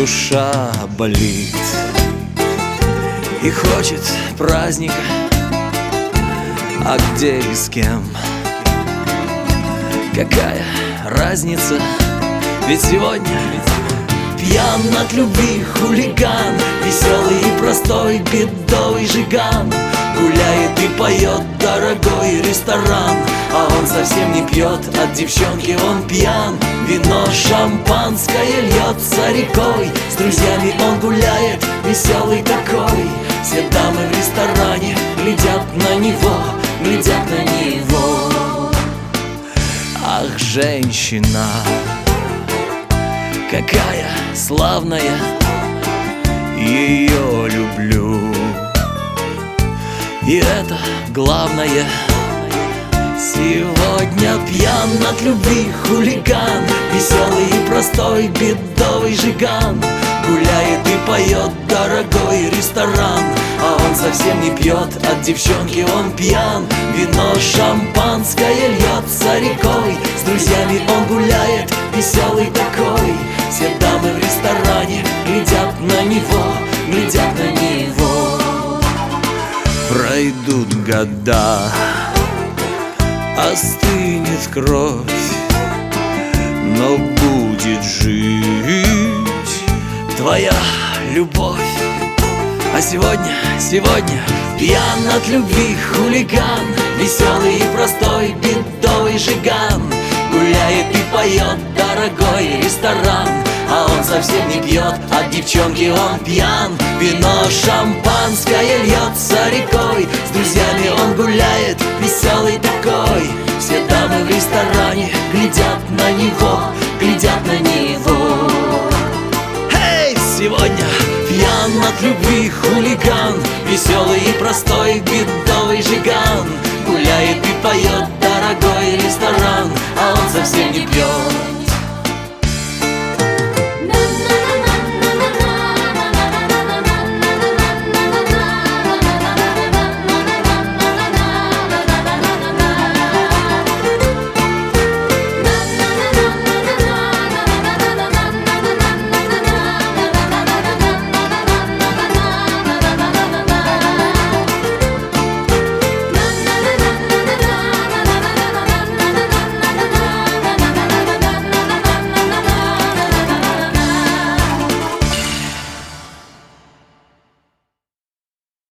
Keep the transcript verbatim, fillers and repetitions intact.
душа болит и хочет праздника, а где и с кем? Какая разница? Ведь сегодня пьян от любви хулиган, веселый и простой бедовый жиган, гуляет и поет дорогой ресторан, а он совсем не пьет, от девчонки он пьян. Вино шампанское льется рекой, с друзьями он гуляет, веселый такой. Все дамы в ресторане глядят на него, глядят на него. Ах, женщина, какая славная, ее люблю. И это главное. Сегодня пьян от любви хулиган, веселый и простой бедовый жиган, гуляет и поет дорогой ресторан, а он совсем не пьет, от девчонки он пьян. Вино шампанское льется рекой, с друзьями он гуляет, веселый такой. Все дамы в ресторане глядят на него, глядят на него. Пройдут года, остынет кровь, но будет жить твоя любовь. А сегодня, сегодня пьян от любви хулиган, веселый и простой бедовый жиган, гуляет и поет дорогой ресторан, а он совсем не пьет, от девчонки он пьян. Вино шампанское льется рекой, с друзьями он гуляет, веселый такой. Все дамы в ресторане глядят на него, глядят на него. Эй, сегодня пьян от любви хулиган, веселый и простой бедовый жиган, гуляет и поет дорогой ресторан, а он совсем не пьет.